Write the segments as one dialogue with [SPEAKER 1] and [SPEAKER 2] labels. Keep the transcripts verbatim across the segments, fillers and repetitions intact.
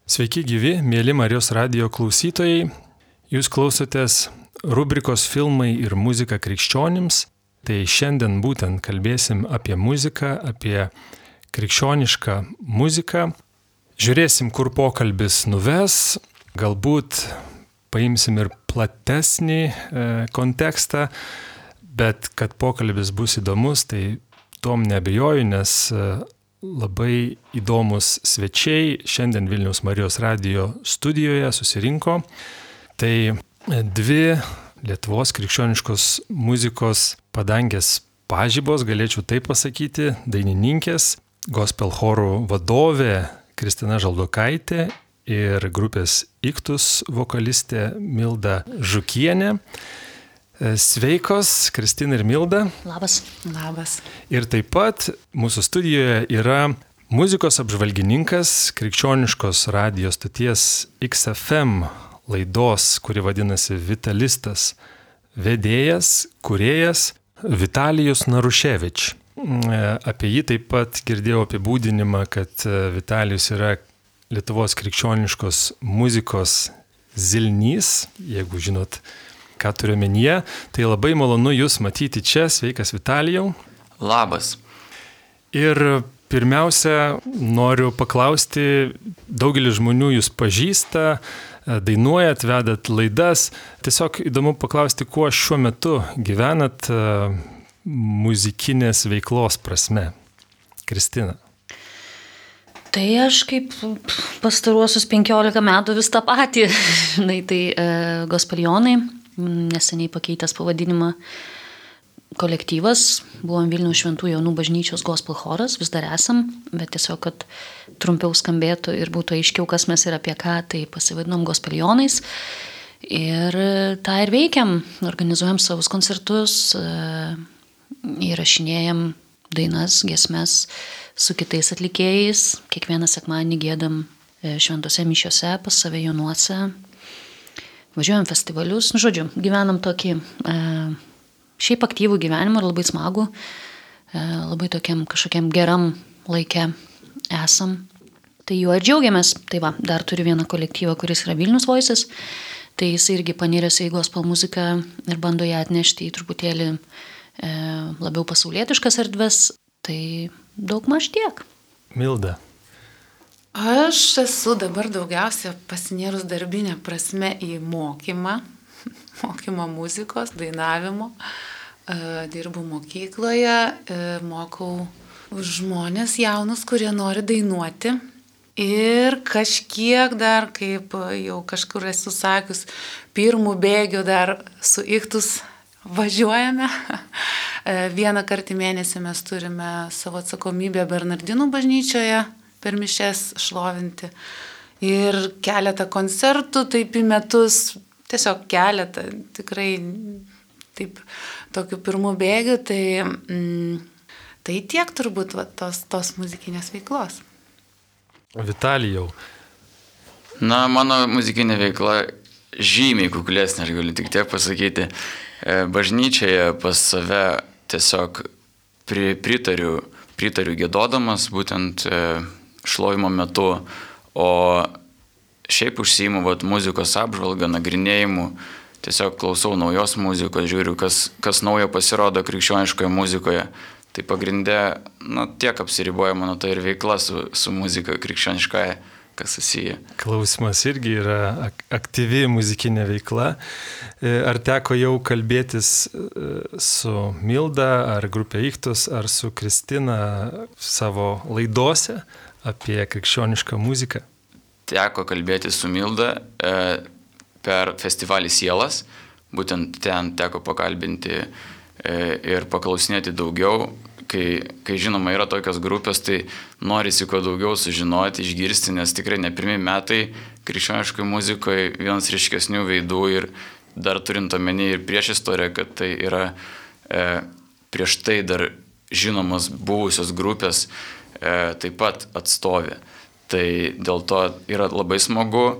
[SPEAKER 1] Sveiki gyvi, mėly Marijos radijo klausytojai. Jūs klausotės rubrikos Filmai ir muzika krikščionims. Tai šiandien būtent kalbėsim apie muziką, apie krikščionišką muziką. Žiūrėsim, kur pokalbis nuves. Galbūt paimsim ir platesnį e, kontekstą, bet kad pokalbis bus įdomus, tai tom neabejoju, nes e, labai įdomus svečiai šiandien Vilniaus Marijos radijo studijoje susirinko. Tai dvi Lietuvos krikščioniškos muzikos padangės pažibos, galėčiau taip pasakyti, dainininkės, gospel chorų vadovė Kristina Žaldokaitė ir grupės Iktus vokalistė Milda Žukienė. Sveikos, Kristina ir Milda.
[SPEAKER 2] Labas. Labas.
[SPEAKER 1] Ir taip pat mūsų studijoje yra muzikos apžvalgininkas krikščioniškos radijo stoties X F M laidos, kuri vadinasi Vitalistas, vedėjas, kūrėjas Vitalijus Naruševič. Apie jį taip pat girdėjau apibūdinimą, kad Vitalijus yra Lietuvos krikščioniškos muzikos zilnys, jeigu žinot, ką turiu omenyje. Tai labai malonu Jūs matyti čia. Sveikas, Vitalijau.
[SPEAKER 3] Labas.
[SPEAKER 1] Ir pirmiausia, noriu paklausti, daugelis žmonių Jūs pažįsta, dainuojat, vedat laidas. Tiesiog įdomu paklausti, kuo šiuo metu gyvenat muzikinės veiklos prasme. Kristina.
[SPEAKER 2] Tai aš kaip pastaruosius penkiolika metų vis tą patį. Žinai, tai e, gospelionai. Neseniai pakeitęs pavadinimą kolektyvas, buvom Vilniaus Šventų Jonų bažnyčios gospel choras, vis dar esam, bet tiesiog, kad trumpiau skambėtų ir būtų aiškiau, kas mes ir apie ką, tai pasivadinom gospelionais. Ir tą ir veikiam, organizuojam savus koncertus, įrašinėjam dainas, giesmes su kitais atlikėjais, kiekvieną sekmadienį giedam šventose mišiose, pas save Jonuose. Važiuojam festivalius, nu, žodžiu, gyvenam tokį e, šiaip aktyvų gyvenimą ir labai smagų, e, labai tokiam kažkokiam geram laike esam. Tai juo ir džiaugiamės. Tai va, dar turiu vieną kolektyvą, kuris yra Vilnius Voices, tai jis irgi paniręs į gospel muziką ir bando ją atnešti į truputėlį e, labiau pasaulietiškas erdves, tai daug maž tiek.
[SPEAKER 1] Milda.
[SPEAKER 4] Aš esu dabar daugiausia pasinėrus darbinę prasme į mokymą, mokymą muzikos, dainavimo. Dirbu mokykloje, mokau žmonės jaunus, kurie nori dainuoti. Ir kažkiek dar, kaip jau kažkur esu sakius, pirmų bėgių dar su Iktus važiuojame. Vieną kartą į mėnesį mes turime savo atsakomybę Bernardinų bažnyčioje per mišias šlovinti. Ir keletą koncertų taip į metus, tiesiog keletą, tikrai taip tokių pirmų bėgių, tai, mm, tai tiek turbūt va, tos, tos muzikinės veiklos.
[SPEAKER 1] Vitalijau.
[SPEAKER 3] Na, mano muzikinė veikla žymiai kuklesnė, aš galiu tik tiek pasakyti. Bažnyčioje pas save tiesiog pri, pritariu, pritariu giedodamas, būtent šlovimo metu, o šiaip užsiimu vat, muzikos apžvalgą, nagrinėjimu, tiesiog klausau naujos muzikos, žiūriu, kas, kas naujo pasirodo krikščioniškoje muzikoje. Tai pagrindė, nu, tiek apsiriboja mano tai ir veikla su, su muzika krikščioniškaja, kas susiję.
[SPEAKER 1] Klausimas irgi yra aktyvi muzikinė veikla. Ar teko jau kalbėtis su Milda, ar grupė Iktus, ar su Kristina savo laidose apie krikščionišką muziką?
[SPEAKER 3] Teko kalbėti su Milda e, per festivalį Sielas, būtent ten teko pakalbinti e, ir paklausinėti daugiau. Kai, kai žinoma yra tokios grupės, tai norisi kuo daugiau sužinoti, išgirsti, nes tikrai ne pirmi metai krikščioniškoje muzikoje vienas ryškesnių veidų ir dar turint omeny ir prieš istoriją, kad tai yra e, prieš tai dar žinomos buvusios grupės e, taip pat atstovė. Tai dėl to yra labai smagu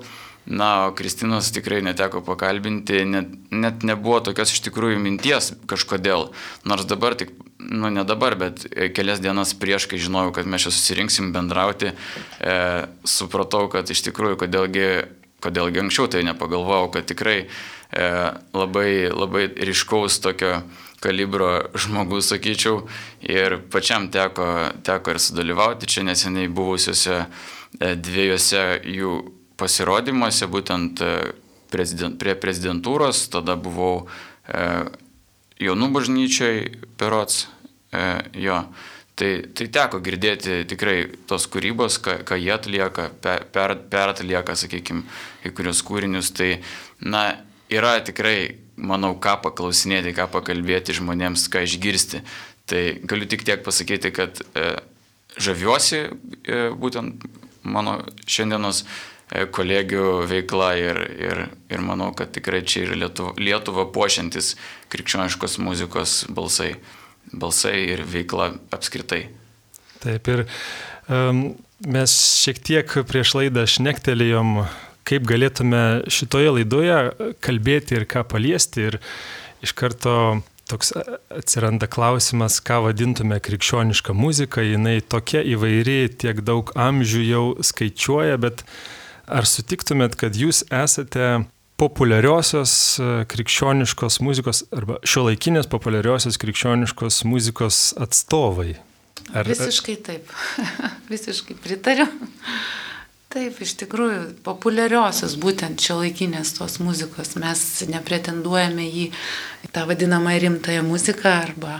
[SPEAKER 3] Na, o Kristinos tikrai neteko pakalbinti, net, net nebuvo tokios iš tikrųjų minties kažkodėl. Nors dabar tik, nu ne dabar, bet kelias dienas prieš, kai žinojau, kad mes čia susirinksim bendrauti, e, supratau, kad iš tikrųjų, kodėlgi, kodėlgi anksčiau tai nepagalvojau, kad tikrai e, labai, labai ryškaus tokio kalibro žmogus, sakyčiau, ir pačiam teko, teko ir sudalyvauti čia neseniai buvusiuose dviejose jų pasirodymuose, būtent prezident, prie prezidentūros, tada buvau e, jaunų bažnyčioj berods, e, jo, tai, tai teko girdėti tikrai tos kūrybos, ką, ką jie atlieka, per, per, per atlieka, sakykime, kai kurios kūrinius, tai, na, yra tikrai, manau, ką paklausinėti, ką pakalbėti žmonėms, ką išgirsti. Tai galiu tik tiek pasakyti, kad e, žaviuosi e, būtent mano šiandienos e, kolegių veikla ir, ir, ir manau, kad tikrai čia yra Lietuva, Lietuva puošiantis krikščioniškos muzikos balsai, balsai ir veikla apskritai.
[SPEAKER 1] Taip, ir um, mes šiek tiek prieš laidą šnektelėjom, kaip galėtume šitoje laidoje kalbėti ir ką paliesti. Ir iš karto toks atsiranda klausimas, ką vadintume krikščionišką muziką. Jinai tokia įvairi, tiek daug amžių jau skaičiuoja, bet ar sutiktumėt, kad jūs esate populiariosios krikščioniškos muzikos arba šiuolaikinės populiariosios krikščioniškos muzikos atstovai? Ar...
[SPEAKER 4] Visiškai taip. Visiškai pritariu. Taip, iš tikrųjų, populiariosios būtent šiuolaikinės tos muzikos. Mes nepretenduojame į tą vadinamą rimtąją muziką arba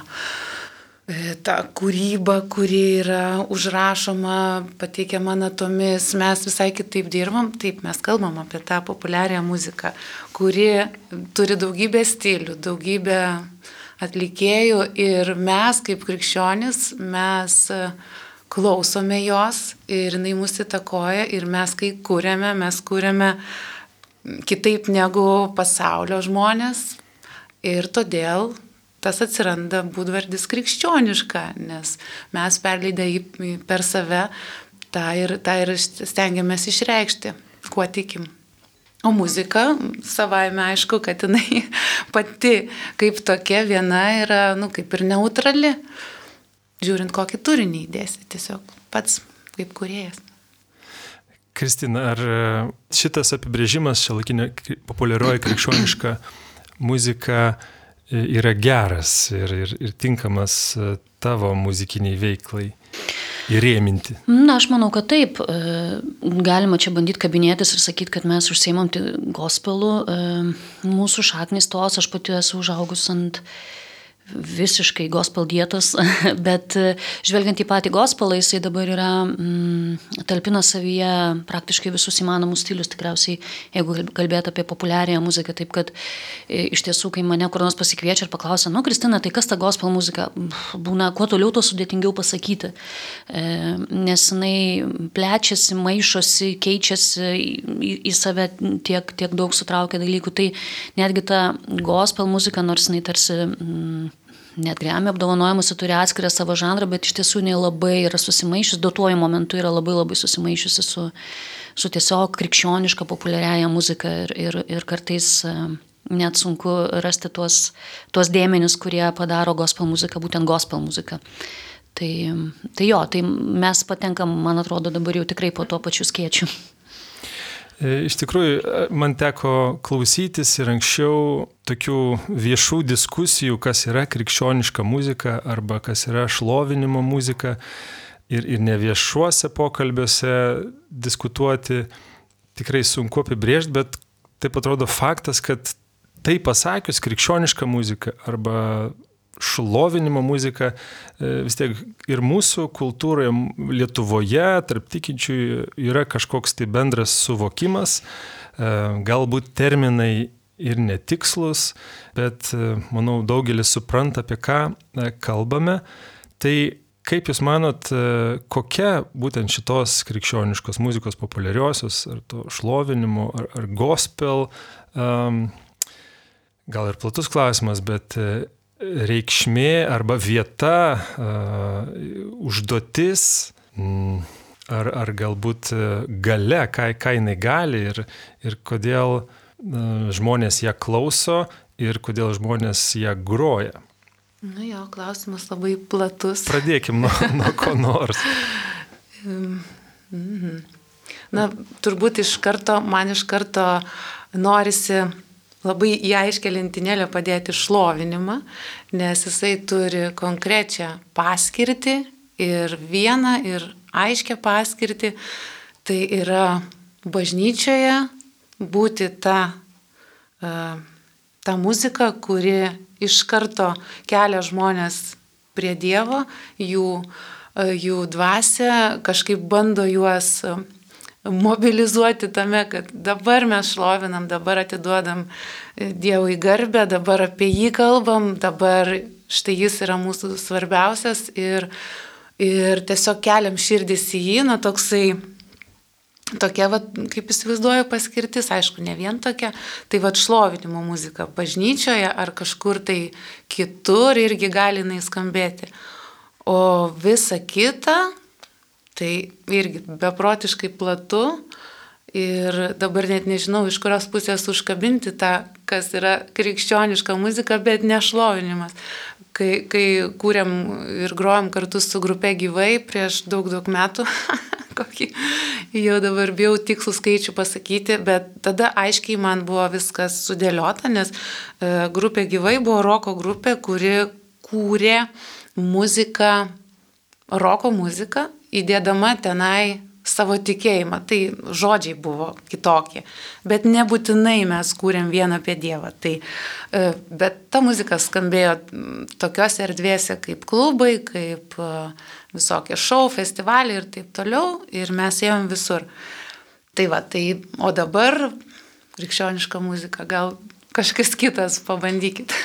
[SPEAKER 4] tą kūrybą, kuri yra užrašoma, pateikiama natomis. Mes visai kitaip dirbam, taip mes kalbam apie tą populiarią muziką, kuri turi daugybę stilių, daugybę atlikėjų ir mes kaip krikščionys, mes klausome jos ir jinai mus įtakoja ir mes kai kūrėme, mes kūrėme kitaip negu pasaulio žmonės ir todėl tas atsiranda būdvardis krikščioniška, nes mes perleidę jį per save tą ir, tą ir stengiamės išreikšti, kuo tikim. O muzika, savaime aišku, kad jinai pati kaip tokia viena yra, nu, kaip ir neutrali. Žiūrint, kokį turinį įdėsi, tiesiog pats kaip kūrėjas.
[SPEAKER 1] Kristina, ar šitas apibrėžimas šiuolaikinė populiarioji krikščioniška muzika yra geras ir, ir, ir tinkamas tavo muzikiniai veiklai įrėminti?
[SPEAKER 2] Na, aš manau, kad taip. Galima čia bandyti kabinėtis ir sakyti, kad mes užsiimam gospelu. Mūsų šaknys tos, aš pati esu užaugus ant visiškai gospel dietos, bet žvelgiant į patį gospelą, jisai dabar yra mm, talpina savyje praktiškai visus įmanomus stilius, tikriausiai, jeigu kalbėt apie populiariąją muziką, taip kad e, iš tiesų, kai mane kur nors pasikviečia ir paklausia, nu, Kristina, tai kas ta gospel muzika? Būna kuo toliau, to sudėtingiau pasakyti, e, nes jinai plečiasi, maišosi, keičiasi į, į save tiek, tiek daug sutraukia dalykų, tai netgi ta gospel muzika, nors jinai tarsi mm, net Grammy apdovanojimuose turi atskirą savo žanrą, bet iš tiesų jinai labai yra susimaišius, duotuoju momentu yra labai labai susimaišiusi su, su tiesiog krikščioniška populiariaja muzika ir, ir, ir kartais net sunku rasti tuos, tuos dėmenis, kurie padaro gospel muziką, būtent gospel muziką. Tai, tai jo, tai mes patenkam, man atrodo, dabar jau tikrai po to pačiu skėčiu.
[SPEAKER 1] Iš tikrųjų, man teko klausytis ir anksčiau tokių viešų diskusijų, kas yra krikščioniška muzika arba kas yra šlovinimo muzika ir, ir ne viešuose pokalbiuose diskutuoti tikrai sunku apibrėžti, bet taip atrodo faktas, kad tai pasakius krikščioniška muzika arba šlovinimo muzika vis tiek ir mūsų kultūroje Lietuvoje tarp tikinčiųjų yra kažkoks tai bendras suvokimas, galbūt terminai ir netikslus, bet manau daugelis supranta, apie ką kalbame. Tai kaip jūs manot, kokia būtent šitos krikščioniškos muzikos populiariosios ar to šlovinimo ar, ar gospel, um, gal ir platus klausimas, bet reikšmė arba vieta, uh, užduotis, mm, ar, ar galbūt gale, ką, ką jinai gali ir, ir kodėl žmonės ją klauso ir kodėl žmonės ją groja.
[SPEAKER 4] Nu jo, klausimas labai platus.
[SPEAKER 1] Pradėkim nuo, nuo ko nors.
[SPEAKER 4] Mhm. Na, turbūt iš karto, man iš karto norisi labai į aiškę lentynėlę padėti šlovinimą, nes jisai turi konkrečią paskirtį ir vieną ir aiškę paskirtį. Tai yra bažnyčioje būti ta, ta muzika, kuri iš karto kelia žmonės prie Dievo, jų, jų dvasia kažkaip bando juos mobilizuoti tame, kad dabar mes šlovinam, dabar atiduodam Dievui garbę, dabar apie jį kalbam, dabar štai jis yra mūsų svarbiausias ir, ir tiesiog keliam širdis į jį, na toksai, tokia, va, kaip įsivaizduoju, paskirtis, aišku, ne vien tokia, tai va šlovinimo muzika bažnyčioje ar kažkur tai kitur irgi gali jinai skambėti. O visa kita, tai irgi beprotiškai platu ir dabar net nežinau, iš kurios pusės užkabinti tą, kas yra krikščioniška muzika, bet ne šlovinimas. Kai, kai kūrėm ir grojom kartu su grupe gyvai prieš daug, daug metų, kokį jau dabar bijau tikslų skaičių pasakyti, bet tada aiškiai man buvo viskas sudėliota, nes e, grupė gyvai buvo roko grupė, kuri kūrė muziką, roko muziką, įdėdama tenai savo tikėjimą. Tai žodžiai buvo kitokie, bet nebūtinai mes kūrėm vieną apie Dievą. Tai, e, bet ta muzika skambėjo tokiose erdvėse kaip klubai, kaip e, visokie šou, festivaliai ir taip toliau, ir mes ėjom visur. Tai va, tai, o dabar krikščioniška muzika, gal kažkas kitas, pabandykit.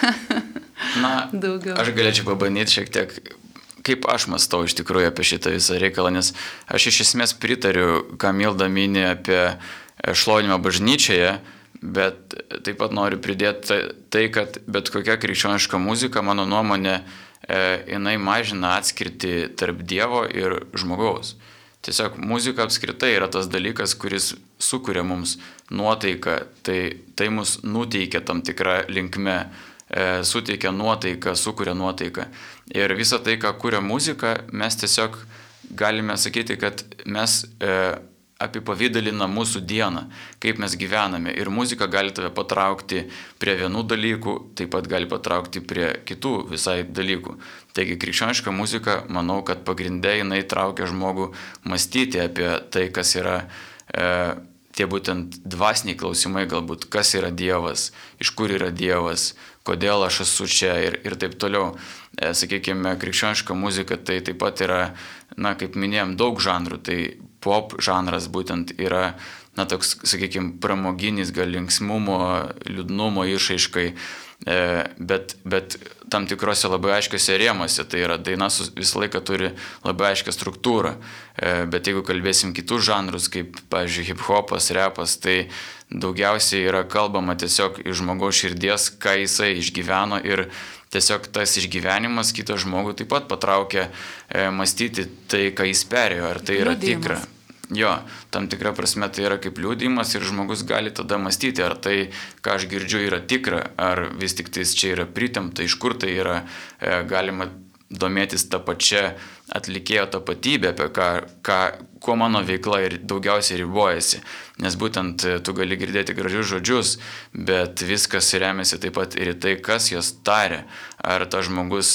[SPEAKER 3] Na,
[SPEAKER 4] daugiau.
[SPEAKER 3] Aš galėčiau pabandyti šiek tiek, kaip aš mąstau iš tikrųjų apie šitą visą reikalą, nes aš iš esmės pritariu, ką Milda mini apie šlovinimą bažnyčioje, bet taip pat noriu pridėti tai, kad bet kokia krikščioniška muzika, mano nuomonė, jinai mažina atskirtį tarp Dievo ir žmogaus. Tiesiog muzika apskritai yra tas dalykas, kuris sukuria mums nuotaiką, tai, tai mus nuteikia tam tikrą linkme, e, suteikia nuotaiką, sukuria nuotaiką. Ir visą tai, ką kuria muzika, mes tiesiog galime sakyti, kad mes e, apipavidalina mūsų dieną, kaip mes gyvename. Ir muzika gali tave patraukti prie vienų dalykų, taip pat gali patraukti prie kitų visai dalykų. Taigi krikščioniška muzika, manau, kad pagrindė jinai traukia žmogų mąstyti apie tai, kas yra e, tie būtent dvasiniai klausimai, galbūt kas yra Dievas, iš kur yra Dievas, kodėl aš esu čia ir, ir taip toliau. E, sakykime, krikščioniška muzika tai taip pat yra, na, kaip minėjom, daug žanrų, tai pop žanras būtent yra, na, toks, sakykime, pramoginis, gal linksmumo, liūdnumo išraiškai, e, bet, bet tam tikrose labai aiškiose rėmose, tai yra daina visą laiką turi labai aiškę struktūrą, e, bet jeigu kalbėsim kitus žanrus, kaip, pavyzdžiui, hip-hopas, repas, tai daugiausiai yra kalbama tiesiog iš žmogaus širdies, ką jisai išgyveno ir tiesiog tas išgyvenimas kitą žmogų taip pat patraukia e, mąstyti tai, ką jis perėjo, ar tai yra
[SPEAKER 4] Liudijimas.
[SPEAKER 3] tikra. Jo, tam tikra prasme tai yra kaip liudijimas ir žmogus gali tada mąstyti, ar tai, ką aš girdžiu, yra tikra, ar vis tik tais čia yra pritempta, iš kur tai yra, e, galima domėtis tą pačią atlikėjo tapatybę, apie ką, ką, kuo mano veikla ir daugiausiai ribojasi. Nes būtent tu gali girdėti gražius žodžius, bet viskas remiasi taip pat ir į tai, kas jos tarė. Ar tas žmogus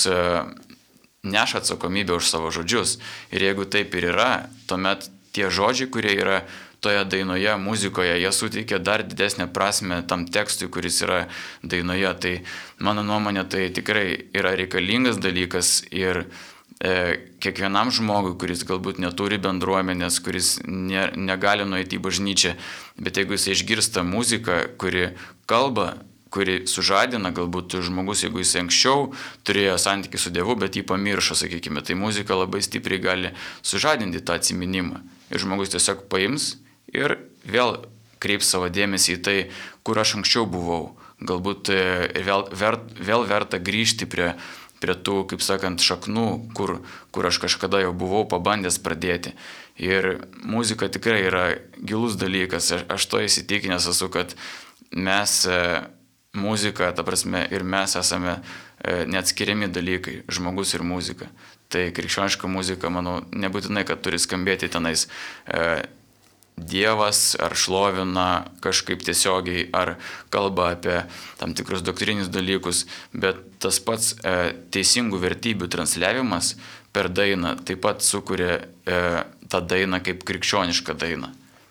[SPEAKER 3] neša atsakomybę už savo žodžius. Ir jeigu taip ir yra, tuomet tie žodžiai, kurie yra toje dainoje, muzikoje, jie suteikia dar didesnę prasme tam tekstui, kuris yra dainoje. Tai mano nuomonė, tai tikrai yra reikalingas dalykas ir e, kiekvienam žmogui, kuris galbūt neturi bendruomenės, kuris ne, negali nueiti į bažnyčią, bet jeigu jis išgirsta muziką, kuri kalba, kuri sužadina, galbūt žmogus, jeigu jis anksčiau turėjo santykį su Dievu, bet jį pamiršo, sakykime, tai muzika labai stipriai gali sužadinti tą atsiminimą. Ir žmogus tiesiog paims ir vėl kreips savo dėmesį į tai, kur aš anksčiau buvau. Galbūt vėl, ver, vėl verta grįžti prie prie tų, kaip sakant, šaknų, kur, kur aš kažkada jau buvau pabandęs pradėti. Ir muzika tikrai yra gilus dalykas. Aš, aš to įsitikinęs esu, kad mes, muzika, ta prasme, ir mes esame neatskiriami dalykai, žmogus ir muzika. Tai krikščioniška muzika, manau, nebūtinai, kad turi skambėti tenais e, Dievas, ar šlovina kažkaip tiesiogiai, ar kalba apie tam tikrus doktrinius dalykus, bet tas pats e, teisingų vertybių transliavimas per dainą taip pat sukuria e, tą dainą kaip krikščionišką dainą.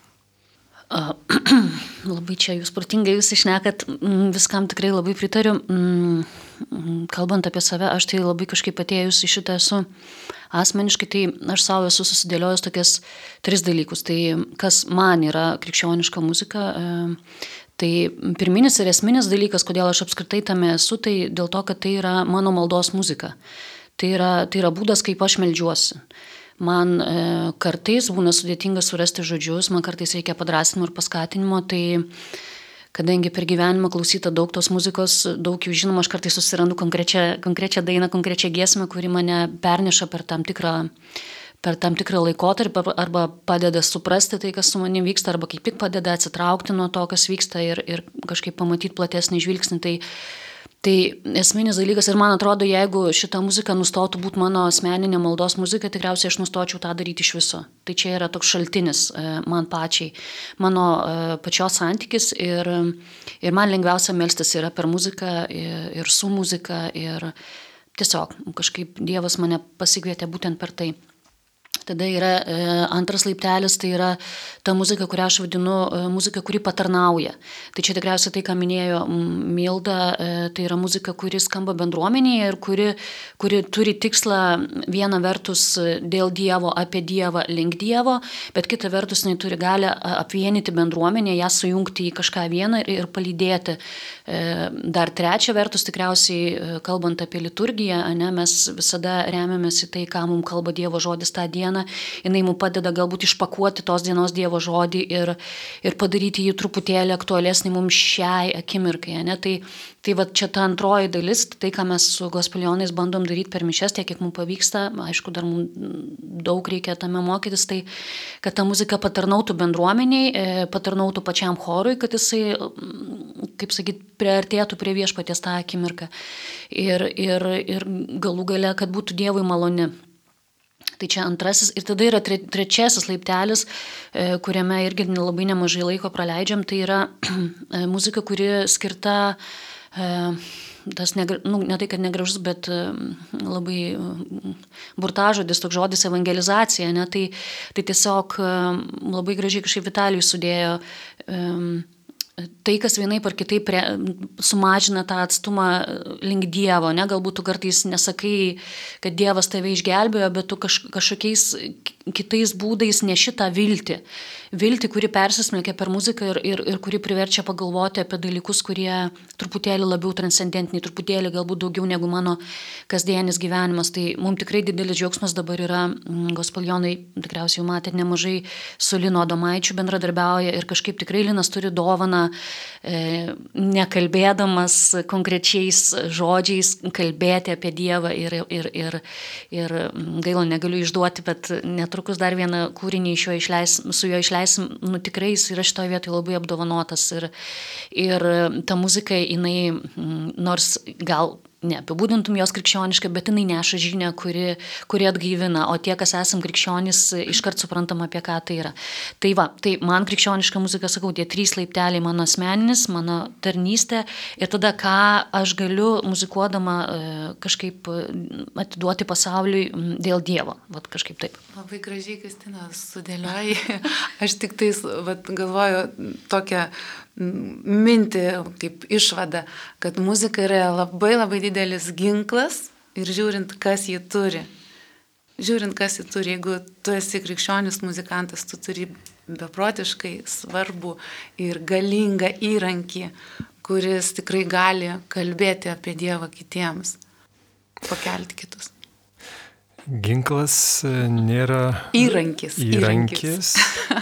[SPEAKER 2] A, labai čia jūs protingai jūs išnekat, viskam tikrai labai pritariu. Kalbant apie save, aš tai labai kažkaip atėjus į šitą esu asmeniškai, tai aš savo esu susidėliojus tokias tris dalykus. Tai kas man yra krikščioniška muzika, tai pirminis ir esminis dalykas, kodėl aš apskritai tame esu, tai dėl to, kad tai yra mano maldos muzika. Tai yra, tai yra būdas, kaip aš meldžiuosi. Man e, kartais būna sudėtinga surasti žodžius, man kartais reikia padrąsinimo ir paskatinimo, tai kadangi per gyvenimą klausyta daug tos muzikos, daug jų žinoma, aš kartais susirandu konkrečią, konkrečią dainą, konkrečią giesmę, kuri mane perneša per tam tikrą, per tam tikrą laikotarpį arba padeda suprasti tai, kas su manimi vyksta, arba kaip tik padeda atsitraukti nuo to, kas vyksta ir, ir kažkaip pamatyti platesnį žvilgsnį. Tai Tai esminis dalykas ir man atrodo, jeigu šita muzika nustotų būti mano asmeninė maldos muzika, tikriausiai aš nustočiau tą daryti iš viso. Tai čia yra toks šaltinis man pačiai, mano pačios santykis ir, ir man lengviausia melstis yra per muziką ir, ir su muzika ir tiesiog kažkaip Dievas mane pasikvietė būtent per tai. Tada yra e, antras laiptelis, tai yra ta muzika, kurią aš vadinu e, muzika, kuri patarnauja. Tai čia tikriausiai tai, ką minėjo Milda, e, tai yra muzika, kuri skamba bendruomenėje ir kuri, kuri turi tikslą vieną vertus dėl Dievo, apie Dievą, link Dievo, bet kita vertus jinai turi galę apvienyti bendruomenę, ją sujungti į kažką vieną ir, ir palydėti. E, dar trečia vertus, tikriausiai kalbant apie liturgiją, ne, mes visada remiamės į tai, ką mums kalba Dievo žodis tą dieną. Jinai mums padeda galbūt išpakuoti tos dienos Dievo žodį ir, ir padaryti jį truputėlį aktualesnį mums šiai akimirkai. Ne? Tai, tai va čia ta antroji dalis, tai ką mes su gospelionais bandom daryti per mišias, tiek kiek mums pavyksta, aišku, dar mums daug reikia tame mokytis, tai kad ta muzika patarnautų bendruomeniai, patarnautų pačiam chorui, kad jisai, kaip sakyt, priartėtų prie viešpaties tą akimirką ir, ir, ir galų gale, kad būtų Dievui maloni. Tai čia antrasis ir tada yra tre, trečiasis laiptelis, e, kuriame irgi labai nemažai laiko praleidžiam, tai yra e, muzika, kuri skirta, e, tas negra, nu, ne tai, kad negražus, bet e, labai e, burtažodis, toks žodis evangelizacija, ne, tai, tai tiesiog e, labai gražiai kažkaip Vitalijus sudėjo e, tai, kas vienaip ar kitaip prie, sumažina tą atstumą link Dievo, ne, galbūt tu kartais nesakai, kad Dievas tave išgelbėjo, bet tu kaž, kažkokiais kitais būdais neši tą viltį. Viltį, kuri persismelkia per muziką ir, ir, ir kuri priverčia pagalvoti apie dalykus, kurie truputėlį labiau transcendentiniai, truputėlį galbūt daugiau negu mano kasdienis gyvenimas. Tai mums tikrai didelis džiaugsmas dabar yra, gospelionai tikriausiai jau matėt nemažai su Linu Adomaičiu bendradarbiauja ir kažkaip tikrai Linas turi dovaną e, nekalbėdamas konkrečiais žodžiais kalbėti apie Dievą ir, ir, ir, ir gaila negaliu išduoti, bet netrukus dar vieną kūrinį iš jo išleis, su juo išleisim, nu tikrai jis yra šitoje vietoje labai apdovanotas ir, ir ta muzika, jinai nors gal neapibūdintum jos krikščioniškai, bet jinai neša žinią, kuri, kuri atgaivina, o tie, kas esam krikščionys, iškart suprantam, apie ką tai yra. Tai va, tai man krikščioniška muzika, sakau, tie trys laipteliai, mano asmeninis, mano tarnystė ir tada, ką aš galiu muzikuodama kažkaip atiduoti pasauliui dėl Dievo, va, kažkaip taip.
[SPEAKER 4] Labai gražiai, Kristina, sudėlioji. Aš tik tais va, galvoju tokią mintį kaip išvada, kad muzika yra labai labai didelis ginklas ir žiūrint, kas jį turi. Žiūrint, kas jį turi, jeigu tu esi krikščionis muzikantas, tu turi beprotiškai svarbų ir galingą įrankį, kuris tikrai gali kalbėti apie Dievą kitiems, pakelti kitus.
[SPEAKER 1] Ginklas nėra
[SPEAKER 4] įrankis.
[SPEAKER 1] Įrankis.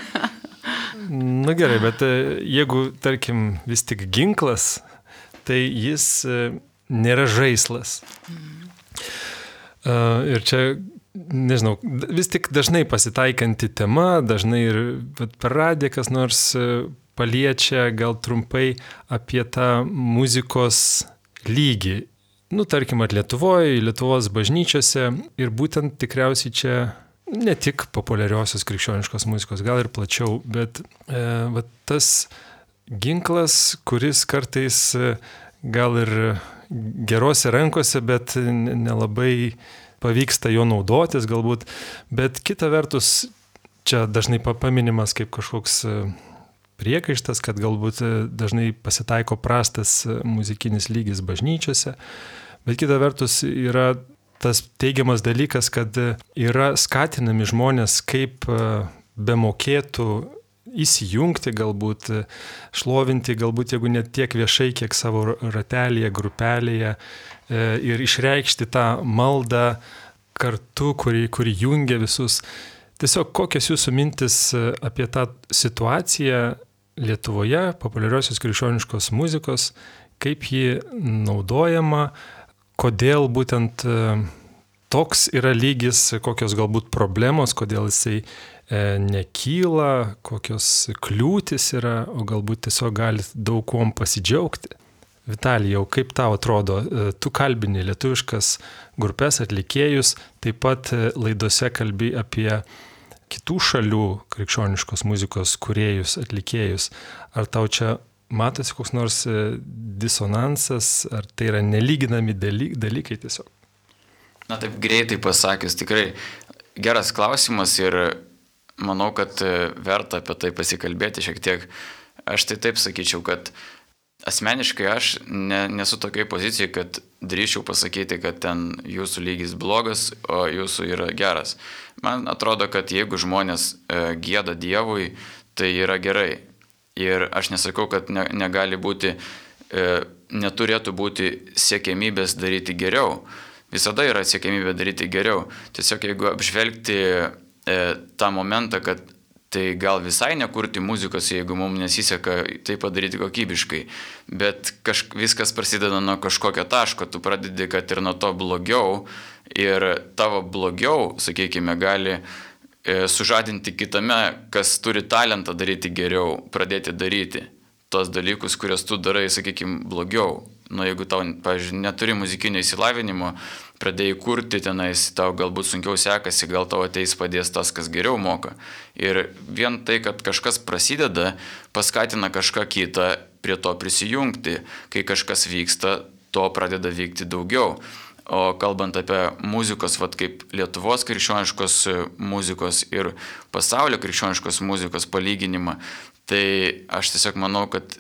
[SPEAKER 1] Nu gerai, bet jeigu, tarkim, vis tik ginklas, tai jis nėra žaislas. Ir čia, nežinau, vis tik dažnai pasitaikanti tema, dažnai ir per radiją kas nors paliečia gal trumpai apie tą muzikos lygį. Nu, tarkim, at Lietuvoje, Lietuvos bažnyčiose ir būtent tikriausiai čia ne tik populiariosios krikščioniškos muzikos, gal ir plačiau, bet e, va, tas ginklas, kuris kartais e, gal ir gerose rankose, bet nelabai pavyksta jo naudotis galbūt, bet kita vertus čia dažnai paminimas kaip kažkoks priekaištas, kad galbūt dažnai pasitaiko prastas muzikinis lygis bažnyčiose, bet kita vertus yra tas teigiamas dalykas, kad yra skatinami žmonės kaip bemokėtų įsijungti, galbūt šlovinti, galbūt jeigu net tiek viešai, kiek savo ratelėje, grupelėje ir išreikšti tą maldą kartu, kuri, kuri jungia visus. Tiesiog kokios jūsų mintis apie tą situaciją Lietuvoje, populiariosios krikščioniškos muzikos, kaip ji naudojama, kodėl būtent toks yra lygis, kokios galbūt problemos, kodėl jisai nekyla, kokios kliūtis yra, o galbūt tiesiog gali daug kuom pasidžiaugti. Vitalijau, kaip tau atrodo, tu kalbini lietuviškas grupės atlikėjus, taip pat laidose kalbi apie kitų šalių krikščioniškos muzikos kūrėjus, atlikėjus. Ar tau čia matosi koks nors disonansas, ar tai yra nelyginami dalykai tiesiog?
[SPEAKER 3] Na taip greitai pasakius, tikrai geras klausimas ir manau, kad verta apie tai pasikalbėti šiek tiek. Aš tai taip sakyčiau, kad asmeniškai aš ne, nesu tokiai pozicijai, kad drįščiau pasakyti, kad ten jūsų lygis blogas, o jūsų yra geras. Man atrodo, kad jeigu žmonės e, gieda Dievui, tai yra gerai. Ir aš nesakau, kad ne, negali būti, e, neturėtų būti siekiamybės daryti geriau. Visada yra siekiamybė daryti geriau. Tiesiog jeigu apžvelgti e, tą momentą, kad tai gal visai nekurti muzikos, jeigu mums nesiseka tai padaryti kokybiškai. Bet kaž, viskas prasideda nuo kažkokio taško, tu pradedi, kad ir nuo to blogiau ir tavo blogiau, sakykime, gali e, sužadinti kitame, kas turi talentą daryti geriau, pradėti daryti tos dalykus, kuriuos tu darai, sakykime, blogiau. Nu, jeigu tau, pavyzdžiui, neturi muzikinio įsilavinimo, pradėjai kurti tenais, tau galbūt sunkiau sekasi, gal tau ateis padės tas, kas geriau moka. Ir vien tai, kad kažkas prasideda, paskatina kažką kitą prie to prisijungti. Kai kažkas vyksta, to pradeda vykti daugiau. O kalbant apie muzikos, vat kaip Lietuvos krikščioniškos muzikos ir pasaulio krikščioniškos muzikos palyginimą, tai aš tiesiog manau, kad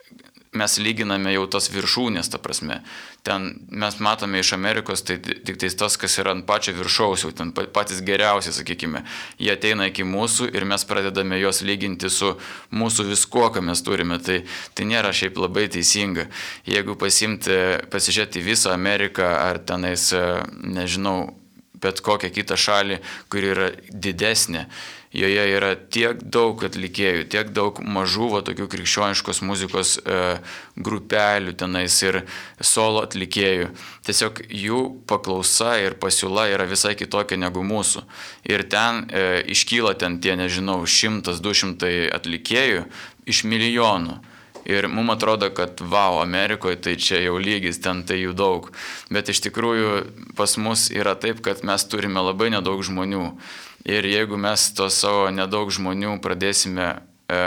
[SPEAKER 3] mes lyginame jau tos viršūnės, ta prasme. Ten mes matome iš Amerikos, tai tik tai tas, kas yra ant pačio viršaus, jau ten patys geriausi, sakykime. Jie ateina iki mūsų ir mes pradedame juos lyginti su mūsų viskuo, ką mes turime. Tai, tai nėra šiaip labai teisinga. Jeigu pasimti, pasižiūrėti visą Ameriką ar tenais, nežinau, bet kokią kitą šalį, kuri yra didesnė, joje yra tiek daug atlikėjų, tiek daug mažų va, tokių krikščioniškos muzikos e, grupelių tenais ir solo atlikėjų. Tiesiog jų paklausa ir pasiūla yra visai kitokia negu mūsų. Ir ten e, iškyla ten tie, nežinau, šimtas, du šimtai atlikėjų iš milijonų. Ir mums atrodo, kad vau, Amerikoje tai čia jau lygis, ten tai jų daug. Bet iš tikrųjų pas mus yra taip, kad mes turime labai nedaug žmonių. Ir jeigu mes to savo nedaug žmonių pradėsime e,